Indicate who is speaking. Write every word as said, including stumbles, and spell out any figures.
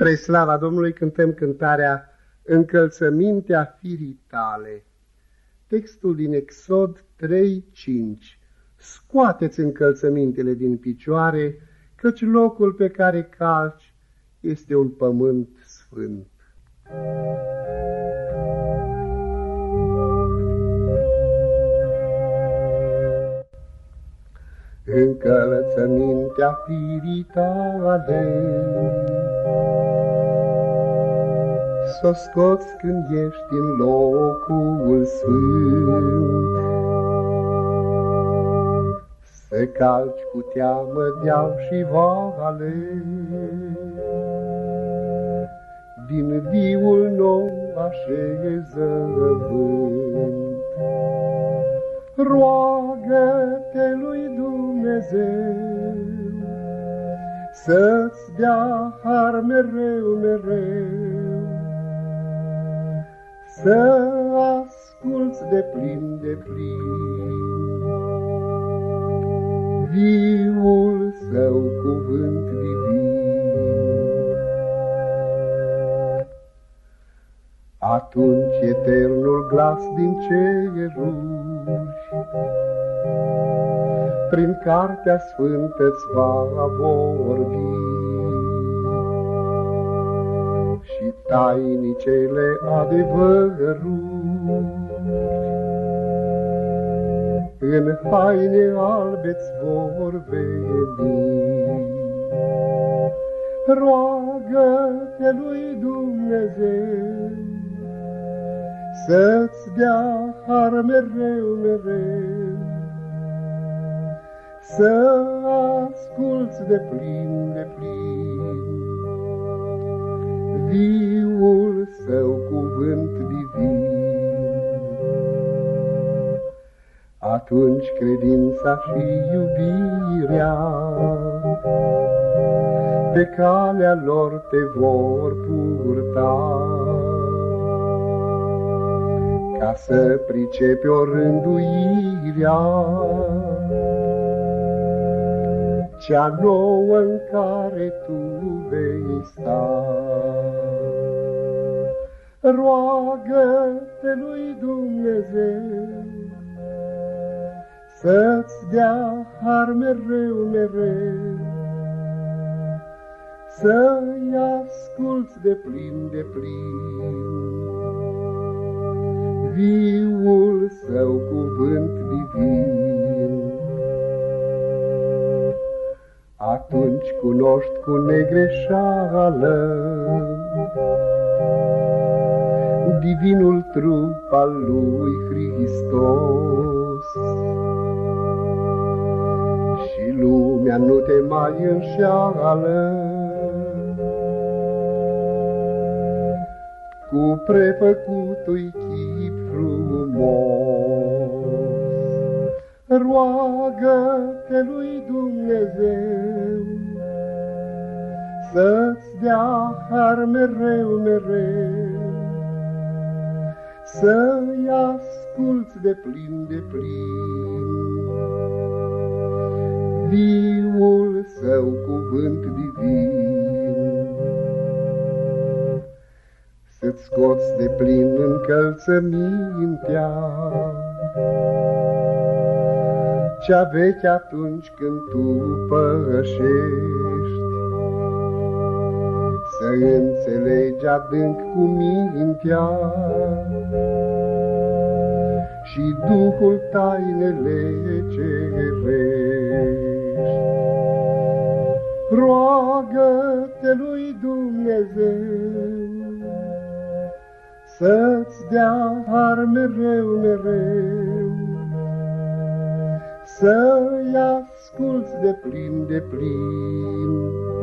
Speaker 1: Spre slava Domnului cântăm cântarea Încălțămintea firii tale. Textul din Exod trei cinci. Scoateți încălțămintele din picioare, căci locul pe care calci este un pământ sfânt. Încălțămintea firii tale, s-o scoți când ești în locul sfânt. Să calci cu teamă deal și vale, din viul nou așezământ. Roagă-te lui Dumnezeu să-ți dea har mereu, mereu, să asculți de plin, de plin viul său cuvânt divin. Atunci eternul glas din ceruri prin cartea sfântă-ți va vorbi și tainicele adevăruri în haine albe-ți vor veni. Roagă-te lui Dumnezeu să-ți dea har mereu, mereu, să asculți de plin, de plin viul său cuvânt divin. Atunci credința și iubirea pe calea lor te vor purta, ca să pricepi o rânduirea cea nouă în care tu vei sta. Roagă-te lui Dumnezeu să-ți dea har mereu, mereu, să-i asculți de plin, de plin viul său cuvânt divin. Atunci cunoști cu negreșeală divinul trup al lui Hristos și lumea nu te mai înșeală cu prefăcutui chip frumos. Roagă-te lui Dumnezeu să-ți dea har mereu, mereu, să-i asculți de plin, de plin viul său cuvânt divin. Să-ți scoți de plin încălțămintea cea veche atunci când tu pășești, să înțelegi adânc cu mintea și Duhul tainele cerești. Roagă-te lui Dumnezeu să-ți dea har mereu, mereu, să-i asculți de plin, de plin